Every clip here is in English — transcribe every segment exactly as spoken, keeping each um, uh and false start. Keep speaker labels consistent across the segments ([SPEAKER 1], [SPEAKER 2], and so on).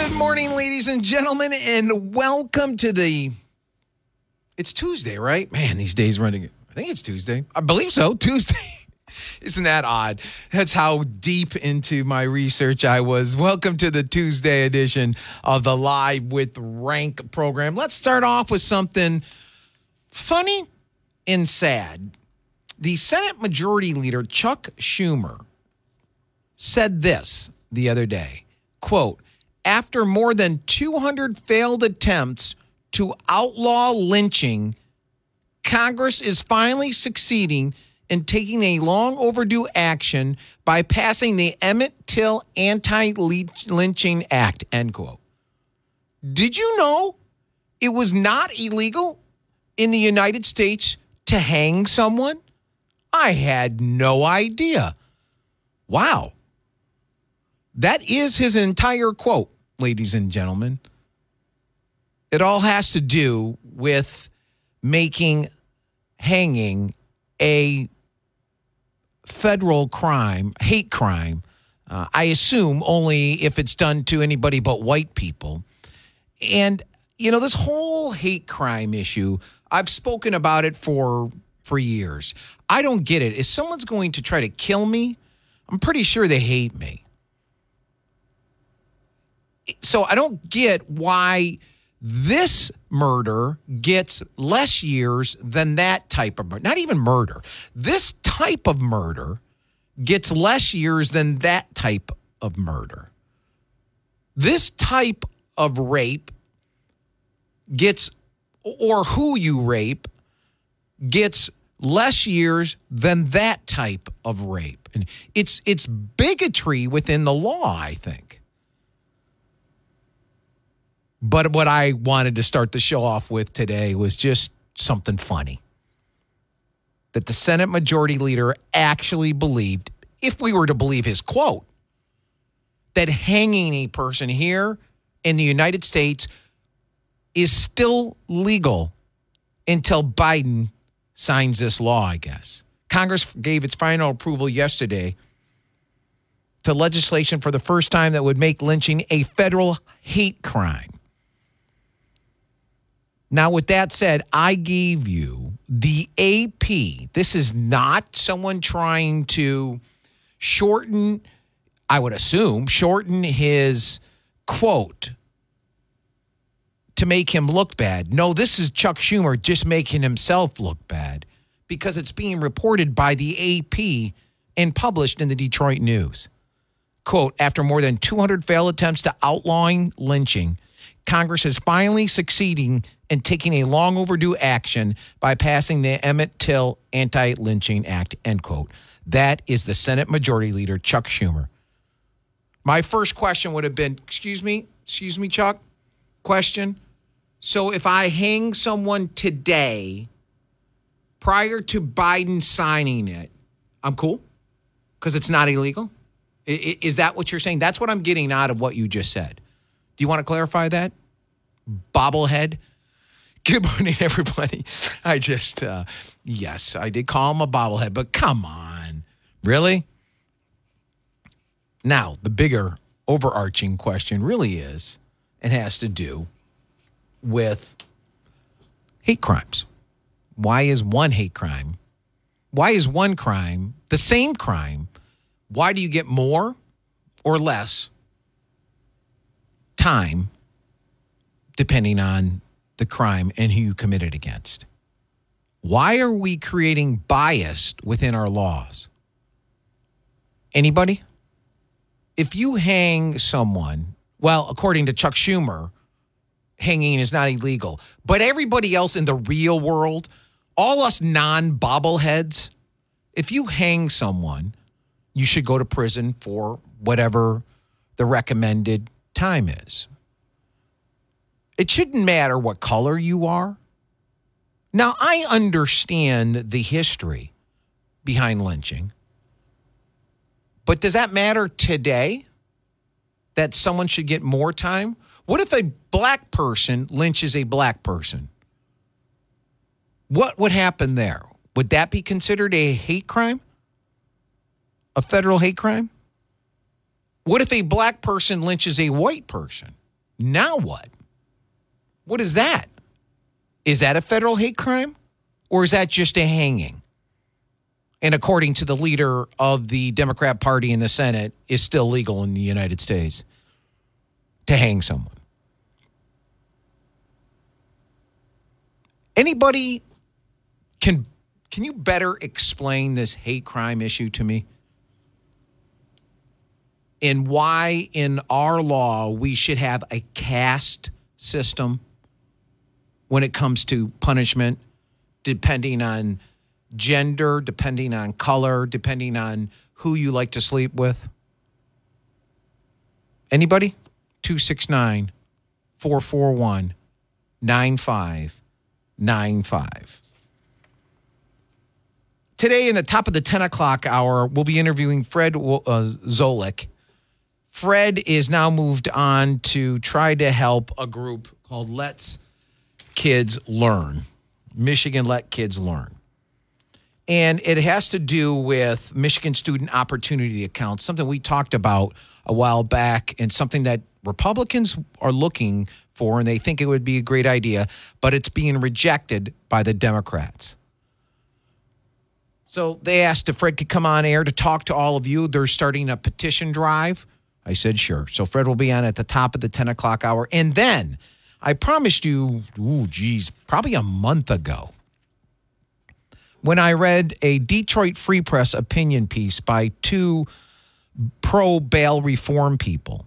[SPEAKER 1] Good morning, ladies and gentlemen, and welcome to the... It's Tuesday, right? Man, these days running... I think it's Tuesday. I believe so. Tuesday. Isn't that odd? That's how deep into my research I was. Welcome to the Tuesday edition of the Live with Rank program. Let's start off with something funny and sad. The Senate Majority Leader, Chuck Schumer, said this the other day, quote, after more than two hundred failed attempts to outlaw lynching, Congress is finally succeeding in taking a long overdue action by passing the Emmett Till Anti-Lynching Act, end quote. Did you know it was not illegal in the United States to hang someone? I had no idea. Wow. That is his entire quote, ladies and gentlemen. It all has to do with making hanging a federal crime, hate crime. Uh, I assume only if it's done to anybody but white people. And, you know, this whole hate crime issue, I've spoken about it for for years. I don't get it. If someone's going to try to kill me, I'm pretty sure they hate me. So I don't get why this murder gets less years than that type of murder. Not even murder. This type of murder gets less years than that type of murder. This type of rape gets, or who you rape, gets less years than that type of rape. And it's it's bigotry within the law, I think. But what I wanted to start the show off with today was just something funny. That the Senate Majority Leader actually believed, if we were to believe his quote, that hanging a person here in the United States is still legal until Biden signs this law, I guess. Congress gave its final approval yesterday to legislation for the first time that would make lynching a federal hate crime. Now, with that said, I gave you the A P. This is not someone trying to shorten, I would assume, shorten his quote to make him look bad. No, this is Chuck Schumer just making himself look bad because it's being reported by the A P and published in the Detroit News. Quote, after more than two hundred failed attempts to outlawing lynching, Congress is finally succeeding in taking a long overdue action by passing the Emmett Till Anti-Lynching Act, end quote. That is the Senate Majority Leader, Chuck Schumer. My first question would have been, excuse me, excuse me, Chuck, question. So if I hang someone today, prior to Biden signing it, I'm cool? Because it's not illegal? I- is that what you're saying? That's what I'm getting out of what you just said. Do you want to clarify that? Bobblehead? Good morning, everybody. I just, uh, yes, I did call him a bobblehead, but come on. Really? Now, the bigger overarching question really is, and has to do with hate crimes. Why is one hate crime? Why is one crime the same crime? Why do you get more or less time depending on the crime and who you committed against? Why are we creating bias within our laws? Anybody? If you hang someone, well, according to Chuck Schumer, hanging is not illegal. But everybody else in the real world, all us non-bobbleheads, if you hang someone, you should go to prison for whatever the recommended time is. It shouldn't matter what color you are. Now, I understand the history behind lynching. But does that matter today? That someone should get more time? What if a black person lynches a black person? What would happen there? Would that be considered a hate crime? A federal hate crime? What if a black person lynches a white person? Now what? What is that? Is that a federal hate crime? Or is that just a hanging? And according to the leader of the Democrat Party in the Senate, is still legal in the United States to hang someone. Anybody can can you better explain this hate crime issue to me? And why in our law we should have a caste system when it comes to punishment, depending on gender, depending on color, depending on who you like to sleep with? Anybody? two six nine, four four one, nine five nine five. Today, in the top of the ten o'clock hour, we'll be interviewing Fred uh, Zolik. Fred is now moved on to try to help a group called Let's Kids Learn. Michigan Let Kids Learn. And it has to do with Michigan Student Opportunity Accounts, something we talked about a while back and something that Republicans are looking for, and they think it would be a great idea, but it's being rejected by the Democrats. So they asked if Fred could come on air to talk to all of you. They're starting a petition drive. I said, sure. So Fred will be on at the top of the ten o'clock hour. And then I promised you, ooh, geez, probably a month ago, when I read a Detroit Free Press opinion piece by two pro-bail reform people.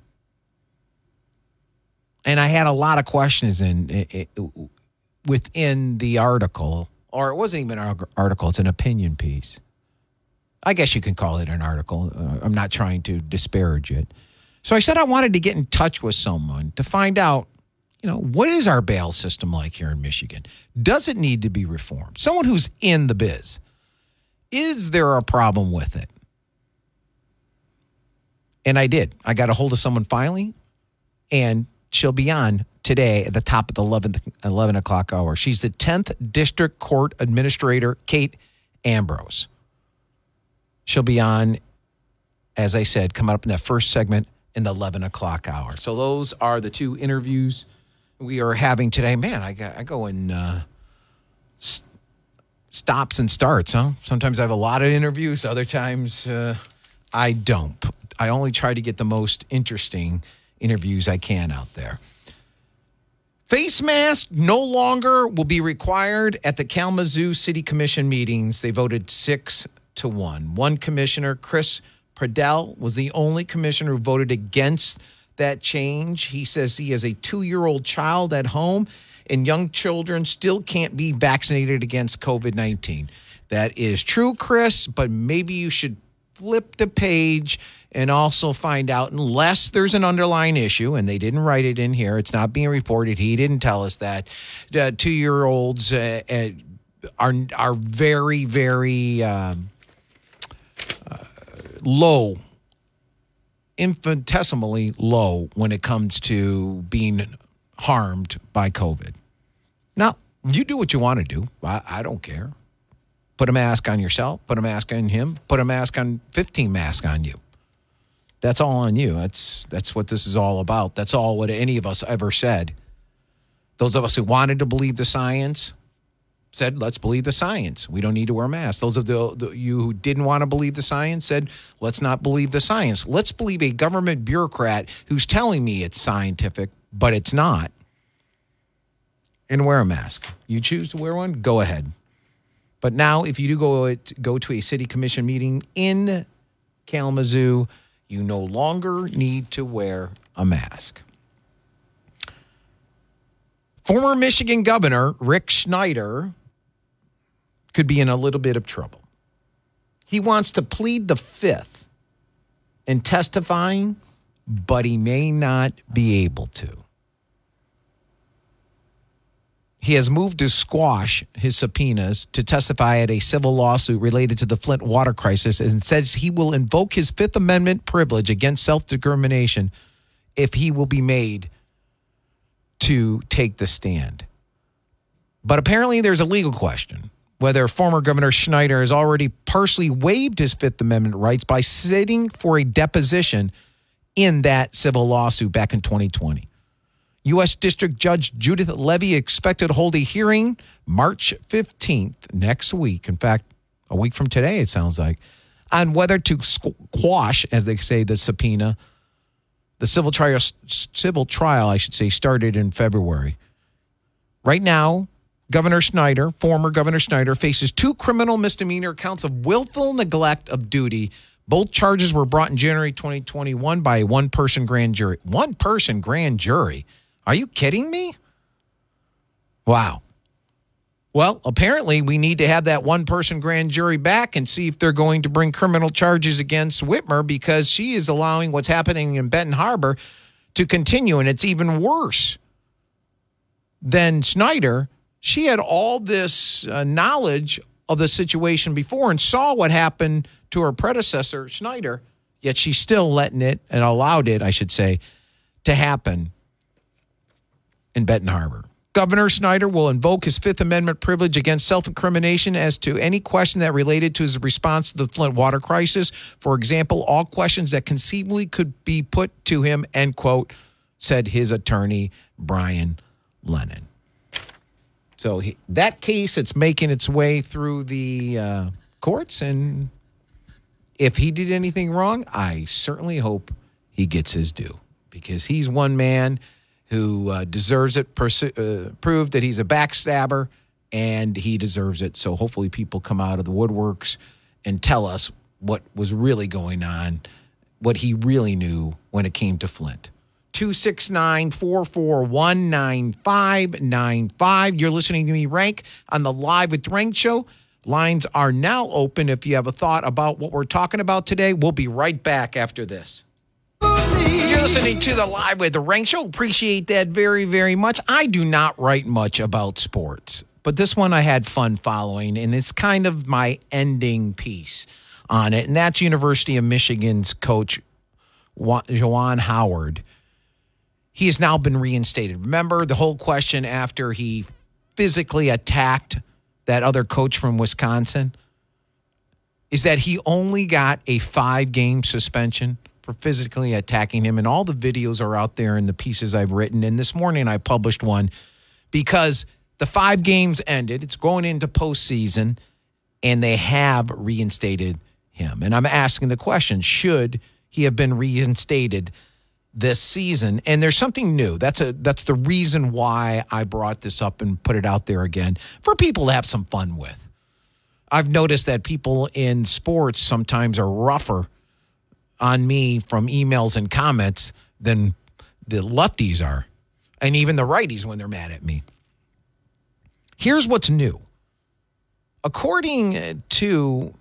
[SPEAKER 1] And I had a lot of questions in, in, in within the article, or it wasn't even an article, it's an opinion piece. I guess you can call it an article. Uh, I'm not trying to disparage it. So I said I wanted to get in touch with someone to find out, you know, what is our bail system like here in Michigan? Does it need to be reformed? Someone who's in the biz. Is there a problem with it? And I did. I got a hold of someone finally, and she'll be on today at the top of the eleven, eleven o'clock hour. She's the tenth District Court Administrator, Kate Ambrose. She'll be on, as I said, coming up in that first segment in the eleven o'clock hour. So those are the two interviews we are having today. Man, I, got, I go in uh, st- stops and starts, huh? Sometimes I have a lot of interviews. Other times uh, I don't. I only try to get the most interesting interviews I can out there. Face mask no longer will be required at the Kalamazoo City Commission meetings. They voted six to one. One commissioner, Chris Pradell, was the only commissioner who voted against that change. He says he has a two-year-old child at home, and young children still can't be vaccinated against covid nineteen. That is true, Chris, but maybe you should flip the page and also find out, unless there's an underlying issue, and they didn't write it in here, it's not being reported, he didn't tell us that, uh, two-year-olds uh, uh, are, are very, very um, uh, low, infinitesimally low when it comes to being harmed by COVID. Now, you do what you want to do. I, I don't care. Put a mask on yourself, put a mask on him, put a mask on fifteen masks on you. That's all on you. That's that's what this is all about. That's all what any of us ever said. Those of us who wanted to believe the science said, let's believe the science. We don't need to wear masks. Those of the, the you who didn't want to believe the science said, let's not believe the science. Let's believe a government bureaucrat who's telling me it's scientific, but it's not, and wear a mask. You choose to wear one, go ahead. But now, if you do go, go to a city commission meeting in Kalamazoo, you no longer need to wear a mask. Former Michigan Governor Rick Snyder could be in a little bit of trouble. He wants to plead the fifth in testifying, but he may not be able to. He has moved to squash his subpoenas to testify at a civil lawsuit related to the Flint water crisis and says he will invoke his Fifth Amendment privilege against self-determination if he will be made to take the stand. But apparently there's a legal question whether former Governor Snyder has already partially waived his Fifth Amendment rights by sitting for a deposition in that civil lawsuit back in twenty twenty. U S District Judge Judith Levy expected to hold a hearing March fifteenth next week. In fact, a week from today, it sounds like, on whether to quash, as they say, the subpoena. The civil trial, civil trial, I should say, started in February. Right now, Governor Snyder, former Governor Snyder, faces two criminal misdemeanor counts of willful neglect of duty. Both charges were brought in January twenty twenty-one by a one-person grand jury. One-person grand jury? Are you kidding me? Wow. Well, apparently we need to have that one-person grand jury back and see if they're going to bring criminal charges against Whitmer, because she is allowing what's happening in Benton Harbor to continue, and it's even worse than Snyder. She had all this uh, knowledge of the situation before and saw what happened to her predecessor, Snyder, yet she's still letting it, and allowed it, I should say, to happen in Benton Harbor. Governor Snyder will invoke his Fifth Amendment privilege against self-incrimination as to any question that related to his response to the Flint water crisis. For example, all questions that conceivably could be put to him, end quote, said his attorney, Brian Lennon. So he, that case, it's making its way through the uh, courts, and if he did anything wrong, I certainly hope he gets his due, because he's one man who uh, deserves it, pers- uh, proved that he's a backstabber, and he deserves it. So hopefully people come out of the woodworks and tell us what was really going on, what he really knew when it came to Flint. two six nine, four four one, nine five nine five. You're listening to me, Rank, on the Live with Rank show. Lines are now open if you have a thought about what we're talking about today. We'll be right back after this. You're listening to the Live with the Rank show. Appreciate that very, very much. I do not write much about sports, but this one I had fun following, and it's kind of my ending piece on it, and that's University of Michigan's coach, Juwan Howard. He has now been reinstated. Remember the whole question after he physically attacked that other coach from Wisconsin? Is that he only got a five-game suspension for physically attacking him. And all the videos are out there in the pieces I've written. And this morning I published one because the five games ended. It's going into postseason, and they have reinstated him. And I'm asking the question, should he have been reinstated this season? And there's something new. That's a that's the reason why I brought this up and put it out there again for people to have some fun with. I've noticed that people in sports sometimes are rougher on me from emails and comments than the lefties are, and even the righties when they're mad at me. Here's what's new. According to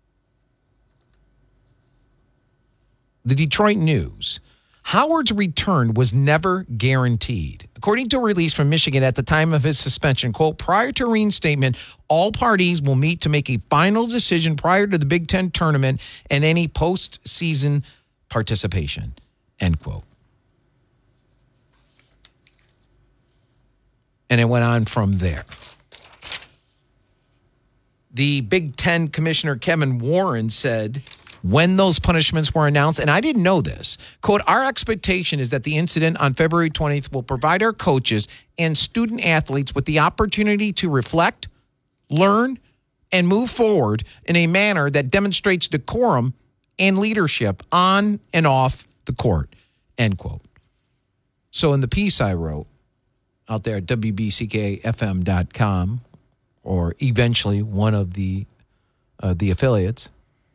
[SPEAKER 1] the Detroit News, Howard's return was never guaranteed. According to a release from Michigan at the time of his suspension, quote, prior to reinstatement, all parties will meet to make a final decision prior to the Big Ten tournament and any postseason participation, end quote. And it went on from there. The Big Ten Commissioner Kevin Warren said when those punishments were announced, and I didn't know this, quote, our expectation is that the incident on February twentieth will provide our coaches and student athletes with the opportunity to reflect, learn, and move forward in a manner that demonstrates decorum and leadership on and off the court, end quote. So in the piece I wrote out there at W B C K F M dot com, or eventually one of the uh, the affiliates,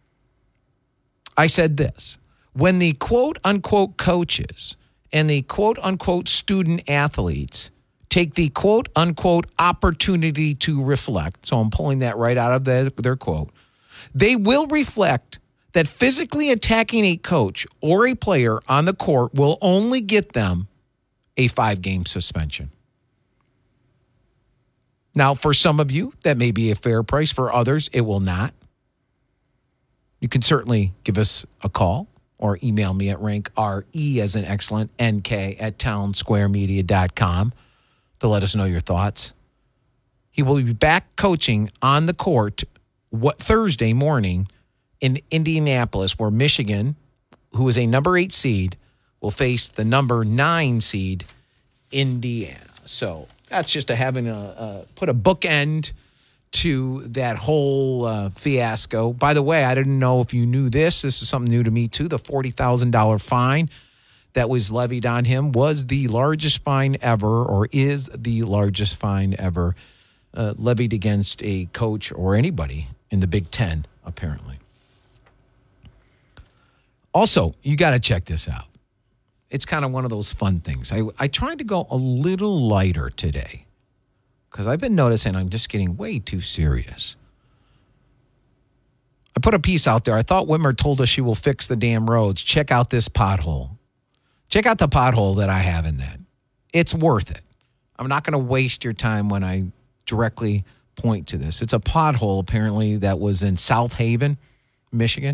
[SPEAKER 1] I said this: when the quote-unquote coaches and the quote-unquote student athletes take the quote-unquote opportunity to reflect, so I'm pulling that right out of their, their quote, they will reflect that physically attacking a coach or a player on the court will only get them a five-game suspension. Now, for some of you, that may be a fair price. For others, it will not. You can certainly give us a call or email me at rank, R E as an excellent, N K at townsquaremedia dot com to let us know your thoughts. He will be back coaching on the court what Thursday morning in Indianapolis, where Michigan, who is a number eight seed, will face the number nine seed Indiana. So that's just a having a, a put a bookend to that whole uh, fiasco. By the way, I didn't know if you knew this. This is something new to me, too. The forty thousand dollars fine that was levied on him was the largest fine ever, or is the largest fine ever uh, levied against a coach or anybody in the Big Ten, apparently. Also, you got to check this out. It's kind of one of those fun things. I, I tried to go a little lighter today, because I've been noticing I'm just getting way too serious. I put a piece out there. I thought Whitmer told us she will fix the damn roads. Check out this pothole. Check out the pothole that I have in that. It's worth it. I'm not going to waste your time when I directly point to this. It's a pothole, apparently, that was in South Haven, Michigan.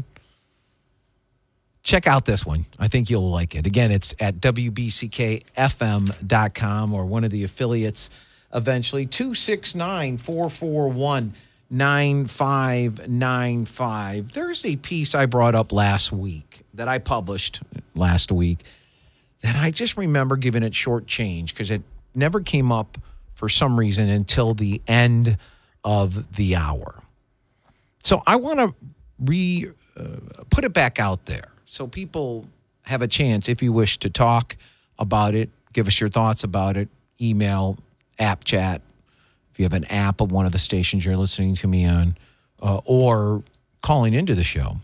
[SPEAKER 1] Check out this one. I think you'll like it. Again, it's at W B C K F M dot com or one of the affiliates. Eventually, two six nine, four four one, nine five nine five. There's a piece I brought up last week that I published last week that I just remember giving it short change because it never came up for some reason until the end of the hour. So I want to re uh, put it back out there so people have a chance, if you wish to talk about it, give us your thoughts about it, email, app chat, if you have an app of one of the stations you're listening to me on, uh, or calling into the show.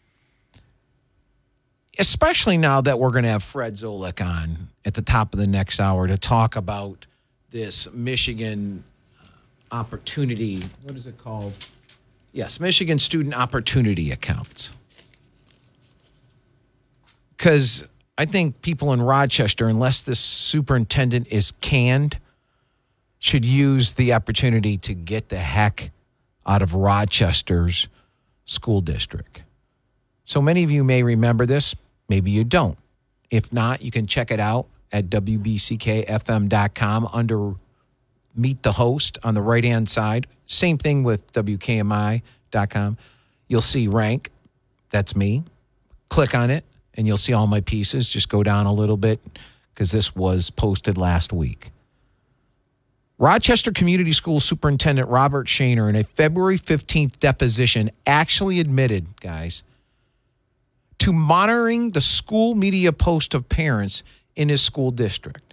[SPEAKER 1] Especially now that we're going to have Fred Zolik on at the top of the next hour to talk about this Michigan opportunity. What is it called? Yes, Michigan Student Opportunity Accounts. Because I think people in Rochester, unless this superintendent is canned, should use the opportunity to get the heck out of Rochester's school district. So many of you may remember this. Maybe you don't. If not, you can check it out at W B C K F M dot com under Meet the Host on the right-hand side. Same thing with W K M I dot com. You'll see Rank. That's me. Click on it, and you'll see all my pieces. Just go down a little bit because this was posted last week. Rochester Community School Superintendent Robert Shaner, in a February fifteenth deposition, actually admitted, guys, to monitoring the school media post of parents in his school district.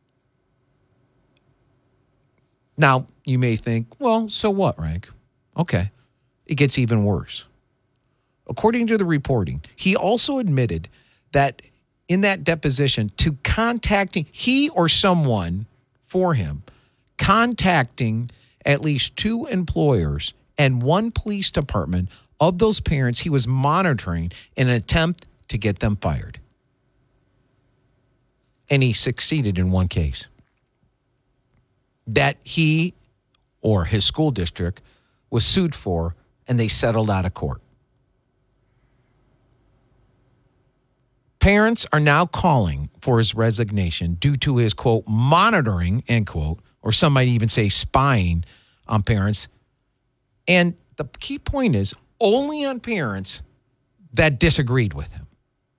[SPEAKER 1] Now, you may think, well, so what, Rank? Okay. It gets even worse. According to the reporting, he also admitted that in that deposition to contacting, he or someone for him, contacting at least two employers and one police department of those parents he was monitoring in an attempt to get them fired. And he succeeded in one case. That he or his school district was sued for, and they settled out of court. Parents are now calling for his resignation due to his, quote, monitoring, end quote, or some might even say spying on parents. And the key point is only on parents that disagreed with him.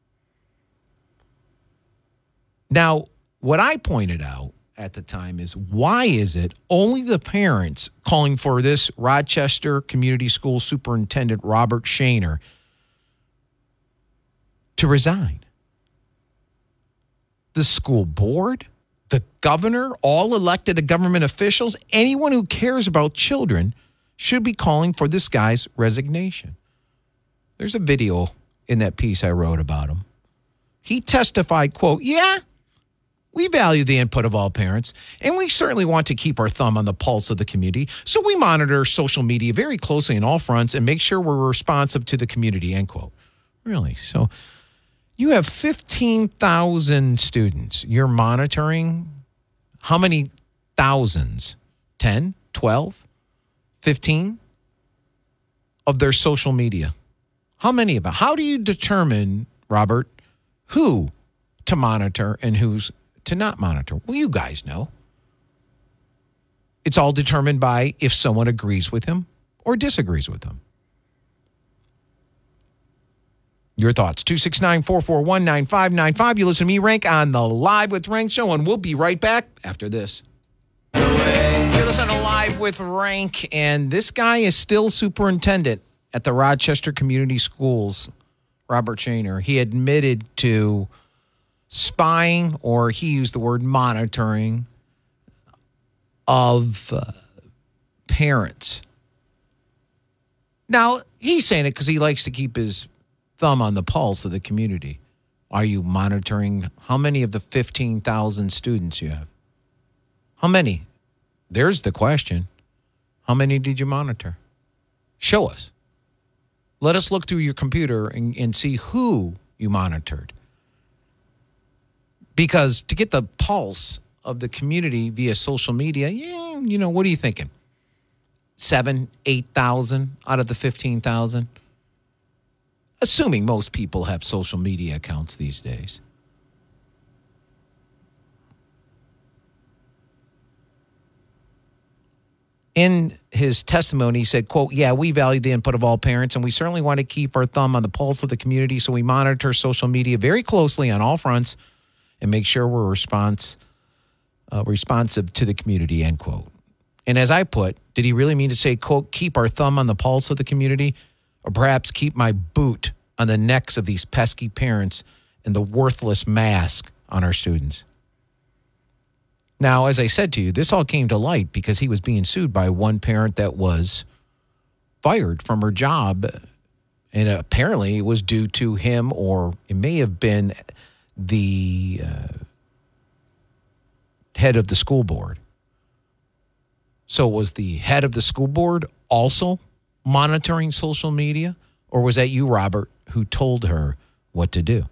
[SPEAKER 1] Now, what I pointed out at the time is, why is it only the parents calling for this Rochester Community School Superintendent Robert Shaner to resign? The school board, the governor, all elected government officials, anyone who cares about children should be calling for this guy's resignation. There's a video in that piece I wrote about him. He testified, quote, yeah, we value the input of all parents, and we certainly want to keep our thumb on the pulse of the community, so we monitor social media very closely on all fronts and make sure we're responsive to the community, end quote. Really? So you have fifteen thousand students you're monitoring. How many thousands? ten, twelve, fifteen of their social media? How many of them? How do you determine, Robert, who to monitor and who's to not monitor? Well, you guys know. It's all determined by if someone agrees with him or disagrees with him. Your thoughts, two six nine, four four one, nine five nine five. You listen to me, Rank, on the Live with Rank show, and we'll be right back after this. You're listening to Live with Rank, and this guy is still superintendent at the Rochester Community Schools, Robert Shaner. He admitted to spying, or he used the word monitoring, of uh, parents. Now, he's saying it because he likes to keep his thumb on the pulse of the community. Are you monitoring how many of the fifteen thousand students you have? How many? There's the question. How many did you monitor? Show us. Let us look through your computer and, and see who you monitored. Because to get the pulse of the community via social media, yeah, you know, what are you thinking? Seven, eight thousand out of the fifteen thousand? Assuming most people have social media accounts these days. In his testimony, he said, quote, yeah, we value the input of all parents, and we certainly want to keep our thumb on the pulse of the community, so we monitor social media very closely on all fronts and make sure we're response, uh, responsive to the community, end quote. And as I put, did he really mean to say, quote, keep our thumb on the pulse of the community? Or perhaps keep my boot on the necks of these pesky parents and the worthless mask on our students? Now, as I said to you, this all came to light because he was being sued by one parent that was fired from her job. And apparently it was due to him, or it may have been the uh, head of the school board. So was the head of the school board also monitoring social media? Or was that you, Robert, who told her what to do?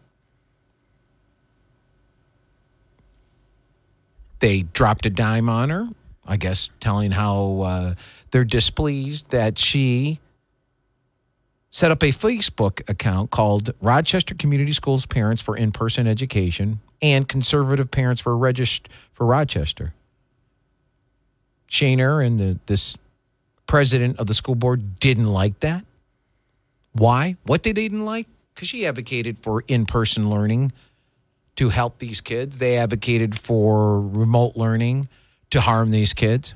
[SPEAKER 1] They dropped a dime on her, I guess, telling how uh, they're displeased that she set up a Facebook account called Rochester Community Schools Parents for In-Person Education and Conservative Parents for Regist- for Rochester. Shaner and the, this president of the school board didn't like that. Why? What they didn't like? Because she advocated for in-person learning to help these kids. They advocated for remote learning to harm these kids.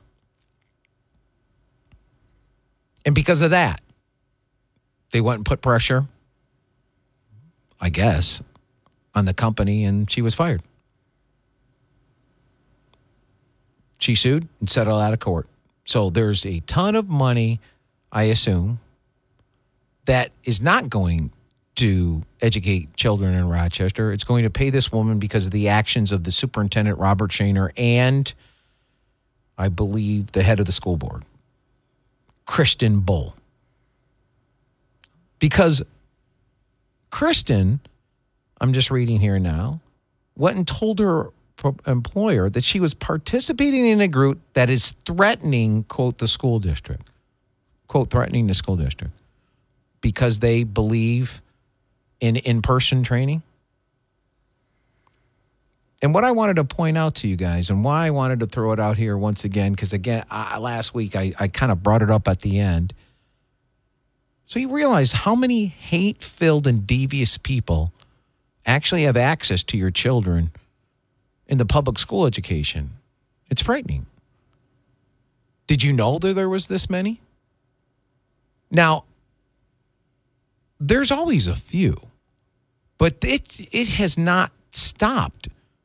[SPEAKER 1] And because of that, they went and put pressure, I guess, on the company, and she was fired. She sued and settled out of court. So there's a ton of money, I assume, that is not going to educate children in Rochester. It's going to pay this woman because of the actions of the superintendent, Robert Shaner, and I believe the head of the school board, Kristen Bull. Because Kristen, I'm just reading here now, went and told her employer that she was participating in a group that is threatening, quote, the school district, quote, threatening the school district because they believe in in-person training. And what I wanted to point out to you guys, and why I wanted to throw it out here once again, because again, I, last week I, I kind of brought it up at the end. So you realize how many hate-filled and devious people actually have access to your children in the public school education. It's frightening. Did you know that there was this many? Now, there's always a few, but it it has not stopped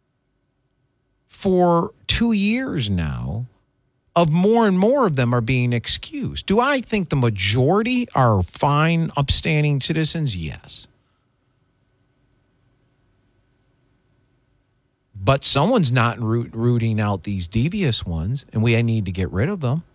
[SPEAKER 1] for two years now. Of more and more of them are being excused. Do I think the majority are fine, upstanding citizens? Yes. But someone's not root, rooting out these devious ones, and we need to get rid of them.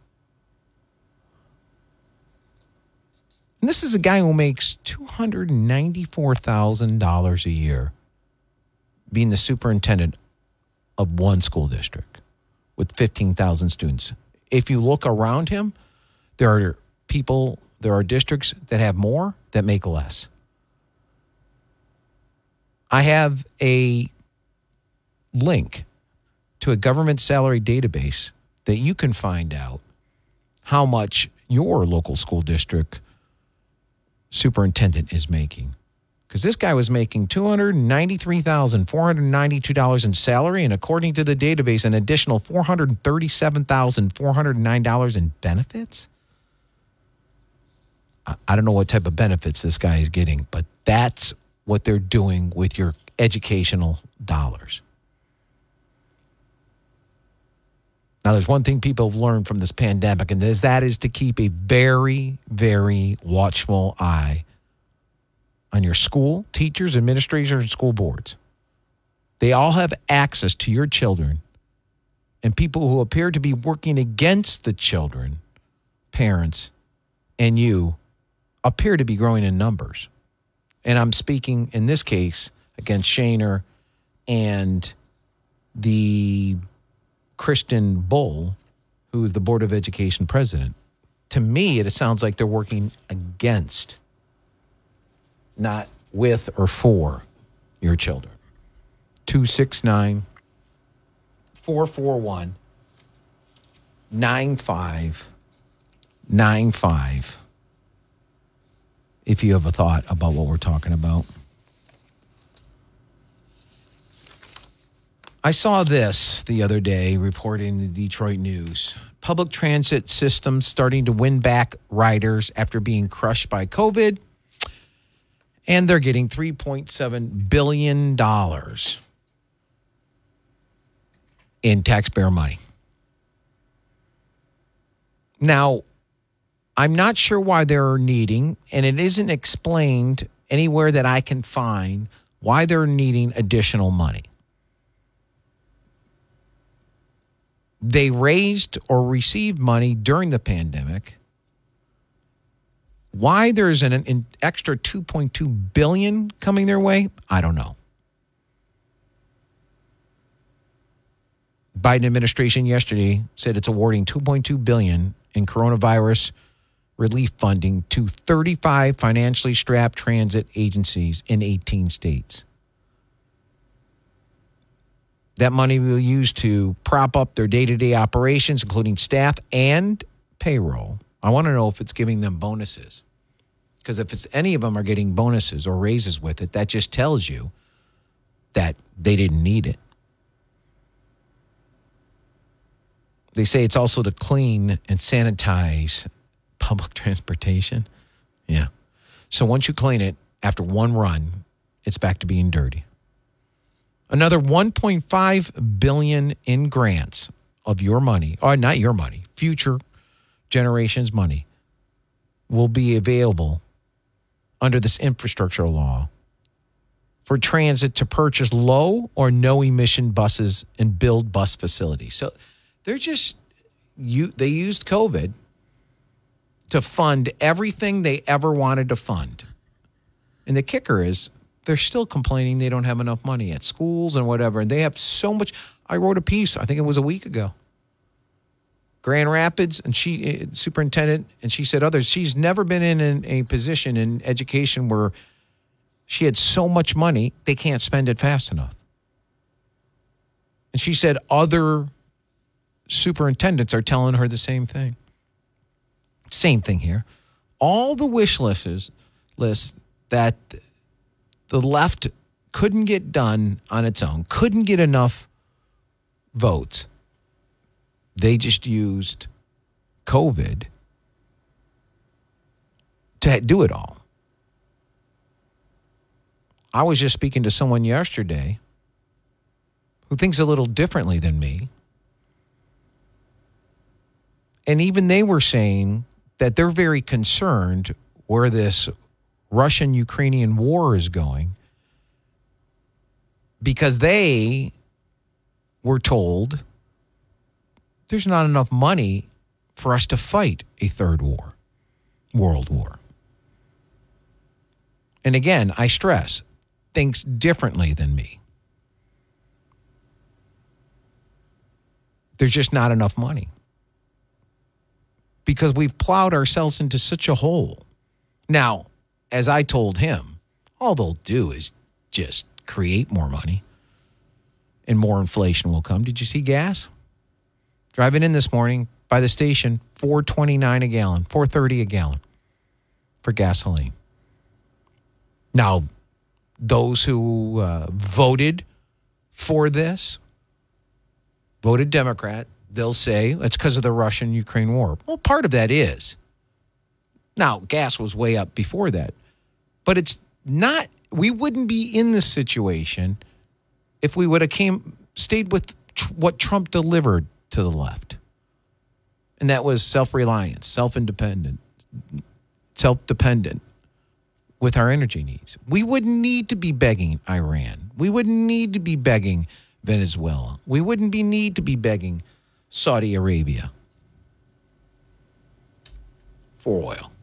[SPEAKER 1] And this is a guy who makes two hundred ninety-four thousand dollars a year being the superintendent of one school district with fifteen thousand students. If you look around him, there are people, there are districts that have more that make less. I have a link to a government salary database that you can find out how much your local school district superintendent is making. Because this guy was making two hundred ninety-three thousand four hundred ninety-two dollars in salary, and according to the database, an additional four hundred thirty-seven thousand four hundred nine dollars in benefits. I don't know what type of benefits this guy is getting, but that's what they're doing with your educational dollars. Now, there's one thing people have learned from this pandemic, and that is to keep a very, very watchful eye on your school, teachers, administrators, and school boards. They all have access to your children, and people who appear to be working against the children, parents, and you appear to be growing in numbers. And I'm speaking, in this case, against Shaner and the Kristen Bull, who is the Board of Education president. To me, it sounds like they're working against, not with or for your children. two six nine, four four one, nine five nine five if you have a thought about what we're talking about. I saw this the other day reported in the Detroit News. Public transit systems starting to win back riders after being crushed by COVID. And they're getting three point seven billion dollars in taxpayer money. Now, I'm not sure why they're needing, and it isn't explained anywhere that I can find why they're needing additional money. They raised or received money during the pandemic. Why there's an, an extra two point two billion dollars coming their way, I don't know. Biden administration yesterday said it's awarding two point two billion dollars in coronavirus relief funding to thirty-five financially strapped transit agencies in eighteen states. That money will be used to prop up their day-to-day operations, including staff and payroll. I want to know if it's giving them bonuses. Because if it's any of them are getting bonuses or raises with it, that just tells you that they didn't need it. They say it's also to clean and sanitize public transportation. Yeah. So once you clean it, after one run, it's back to being dirty. Another one point five billion dollars in grants of your money, or not your money, future generations' money, will be available under this infrastructure law for transit to purchase low or no emission buses and build bus facilities. So they're just, you, they used COVID to fund everything they ever wanted to fund. And the kicker is, they're still complaining they don't have enough money at schools and whatever. And they have so much. I wrote a piece, I think it was a week ago. Grand Rapids, and she, superintendent, and she said others, she's never been in an, a position in education where she had so much money, they can't spend it fast enough. And she said other superintendents are telling her the same thing. Same thing here. All the wish lists, lists that the left couldn't get done on its own, couldn't get enough votes. They just used COVID to do it all. I was just speaking to someone yesterday who thinks a little differently than me. And even they were saying that they're very concerned where this Russian-Ukrainian war is going, because they were told there's not enough money for us to fight a third war, world war. And again, I stress, thinks differently than me. There's just not enough money because we've plowed ourselves into such a hole. Now, as I told him, all they'll do is just create more money and more inflation will come. Did you see gas? Driving in this morning by the station, four twenty-nine a gallon, four thirty a gallon for gasoline. Now, those who uh, voted for this, voted Democrat, they'll say it's because of the Russian-Ukraine war. Well, part of that is. Now, gas was way up before that. But it's not, we wouldn't be in this situation if we would have came, stayed with tr- what Trump delivered to the left. And that was self-reliance, self-independent, self-dependent with our energy needs. We wouldn't need to be begging Iran. We wouldn't need to be begging Venezuela. We wouldn't be need to be begging Saudi Arabia for oil.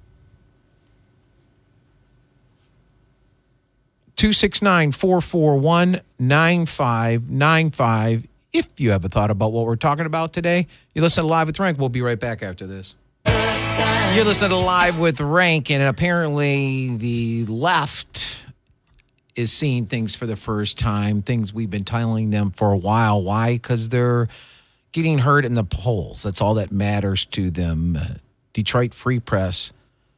[SPEAKER 1] two six nine, four four one, nine five nine five. If you have a thought about what we're talking about today, you listen to Live with Rank. We'll be right back after this. You're listening to Live with Rank, and apparently the left is seeing things for the first time, things we've been telling them for a while. Why? Because they're getting hurt in the polls. That's all that matters to them. Uh, Detroit Free Press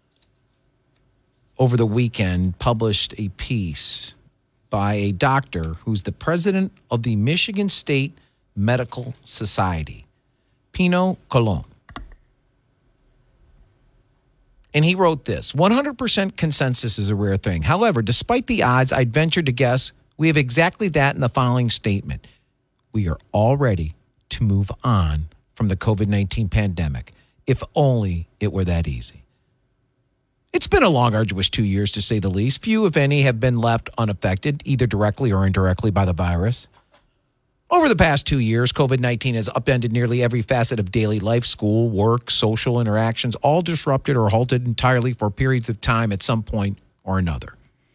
[SPEAKER 1] over the weekend published a piece by a doctor who's the president of the Michigan State Medical Society, Pino Colon. And he wrote this: one hundred percent consensus is a rare thing. However, despite the odds, I'd venture to guess we have exactly that in the following statement. We are all ready to move on from the covid nineteen pandemic, if only it were that easy. It's been a long, arduous two years, to say the least. Few, if any, have been left unaffected, either directly or indirectly, by the virus. Over the past two years, covid nineteen has upended nearly every facet of daily life, school, work, social interactions, all disrupted or halted entirely for periods of time at some point or another.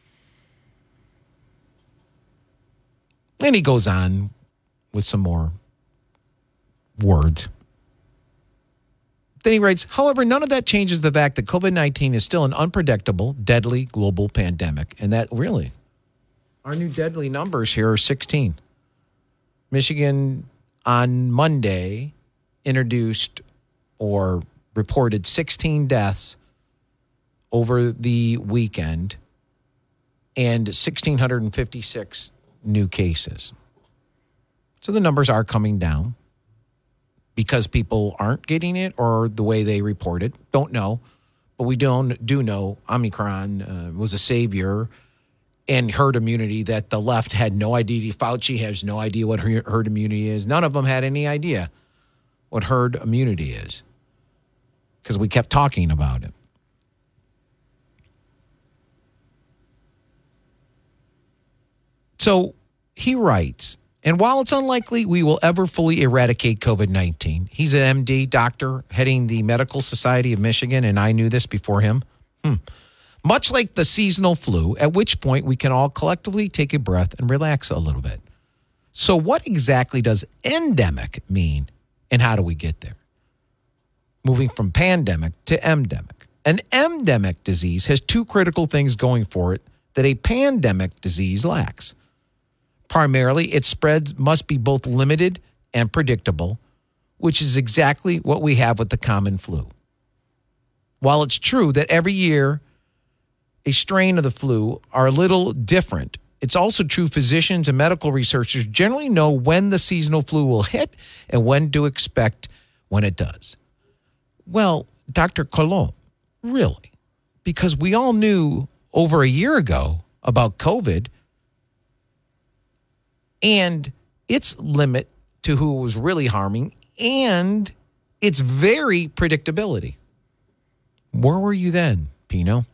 [SPEAKER 1] And he goes on with some more words. Then he writes, however, none of that changes the fact that covid nineteen is still an unpredictable, deadly global pandemic. And that really, our new deadly numbers here are sixteen. Michigan on Monday introduced or reported sixteen deaths over the weekend and one thousand six hundred fifty-six new cases. So the numbers are coming down. Because people aren't getting it or the way they report it. Don't know. But we don't do know Omicron uh, was a savior and herd immunity that the left had no idea. Fauci has no idea what herd immunity is. None of them had any idea what herd immunity is because we kept talking about it. So he writes, and while it's unlikely we will ever fully eradicate covid nineteen, he's an M D doctor heading the Medical Society of Michigan, and I knew this before him. Hmm. Much like the seasonal flu, at which point we can all collectively take a breath and relax a little bit. So what exactly does endemic mean, and how do we get there? Moving from pandemic to endemic. An endemic disease has two critical things going for it that a pandemic disease lacks. Primarily, its spread must be both limited and predictable, which is exactly what we have with the common flu. While it's true that every year a strain of the flu are a little different, it's also true physicians and medical researchers generally know when the seasonal flu will hit and when to expect when it does. Well, Doctor Colon, really? Because we all knew over a year ago about COVID and its limit to who it was really harming and its very predictability. Where were you then, Pino?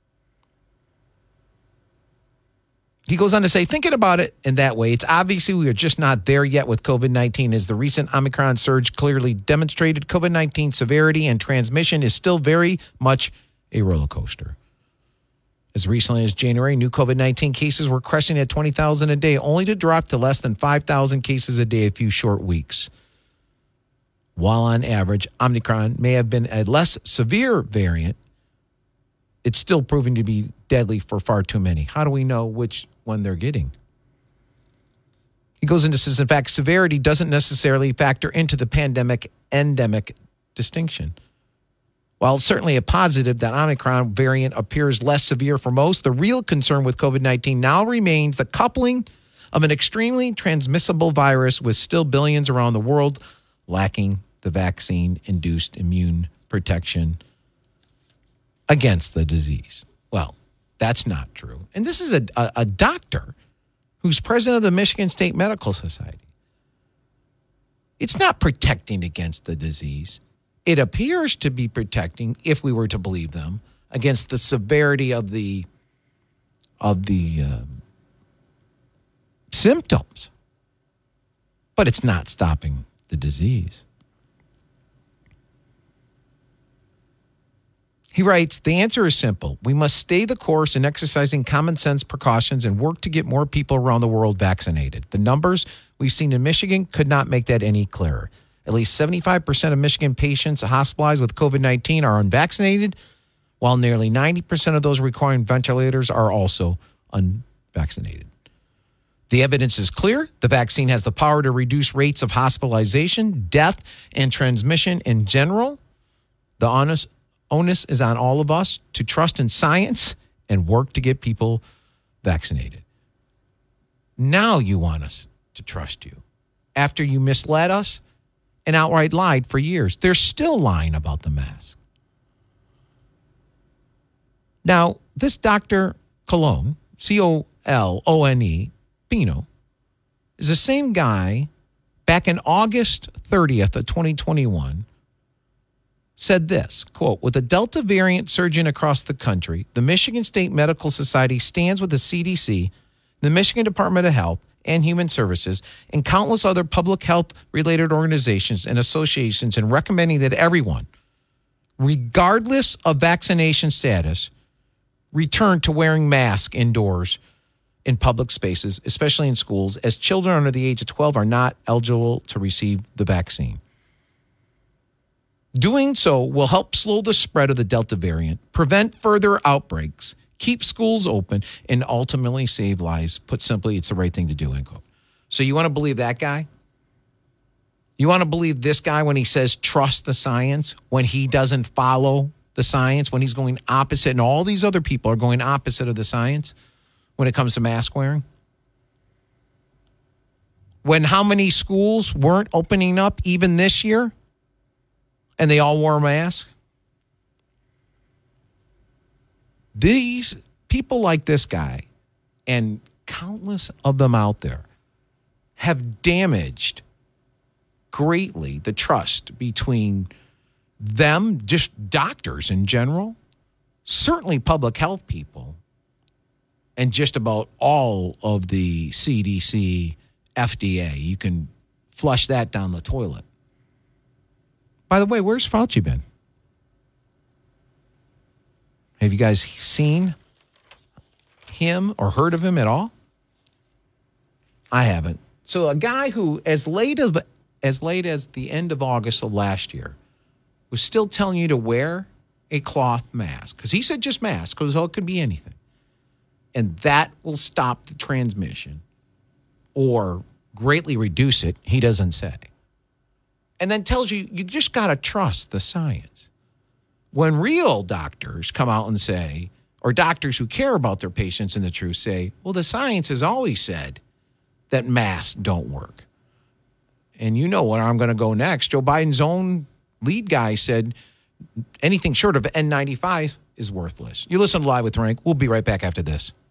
[SPEAKER 1] He goes on to say, thinking about it in that way, it's obviously we are just not there yet with covid nineteen, as the recent Omicron surge clearly demonstrated. covid nineteen severity and transmission is still very much a roller coaster. As recently as January, new covid nineteen cases were cresting at twenty thousand a day, only to drop to less than five thousand cases a day a few short weeks. While on average, Omicron may have been a less severe variant, it's still proving to be deadly for far too many. How do we know which one they're getting? He goes into says, in fact, severity doesn't necessarily factor into the pandemic endemic distinction. While it's certainly a positive that Omicron variant appears less severe for most, the real concern with COVID nineteen now remains the coupling of an extremely transmissible virus with still billions around the world lacking the vaccine-induced immune protection against the disease. Well, that's not true. And this is a, a, a doctor who's president of the Michigan State Medical Society. It's not protecting against the disease. It appears to be protecting, if we were to believe them, against the severity of the of the um, symptoms. But it's not stopping the disease. He writes, the answer is simple. We must stay the course in exercising common sense precautions and work to get more people around the world vaccinated. The numbers we've seen in Michigan could not make that any clearer. At least seventy-five percent of Michigan patients hospitalized with COVID nineteen are unvaccinated, while nearly ninety percent of those requiring ventilators are also unvaccinated. The evidence is clear. The vaccine has the power to reduce rates of hospitalization, death, and transmission in general. The honest onus is on all of us to trust in science and work to get people vaccinated. Now you want us to trust you. After you misled us and outright lied for years, they're still lying about the mask. Now, this Doctor Colone, C O L O N E, Pino, is the same guy back in August thirtieth of twenty twenty-one said this, quote, with the Delta variant surging across the country, the Michigan State Medical Society stands with the C D C, the Michigan Department of Health and Human Services, and countless other public health-related organizations and associations in recommending that everyone, regardless of vaccination status, return to wearing masks indoors in public spaces, especially in schools, as children under the age of twelve are not eligible to receive the vaccine. Doing so will help slow the spread of the Delta variant, prevent further outbreaks, keep schools open, and ultimately save lives. Put simply, it's the right thing to do, end quote. So you want to believe that guy? You want to believe this guy when he says trust the science, when he doesn't follow the science, when he's going opposite, and all these other people are going opposite of the science when it comes to mask wearing? When how many schools weren't opening up even this year? And they all wore a mask? These people like this guy, and countless of them out there, have damaged greatly the trust between them, just doctors in general, certainly public health people, and just about all of the C D C, F D A. You can flush that down the toilet. By the way, where's Fauci been? Have you guys seen him or heard of him at all? I haven't. So a guy who, as late as, as late as the end of August of last year, was still telling you to wear a cloth mask, because he said just mask, because it could be anything. And that will stop the transmission or greatly reduce it, he doesn't say. And then tells you, you just got to trust the science. When real doctors come out and say, or doctors who care about their patients and the truth say, well, the science has always said that masks don't work. And you know where I'm going to go next. Joe Biden's own lead guy said anything short of N ninety-five is worthless. You listen to Live with Frank. We'll be right back after this.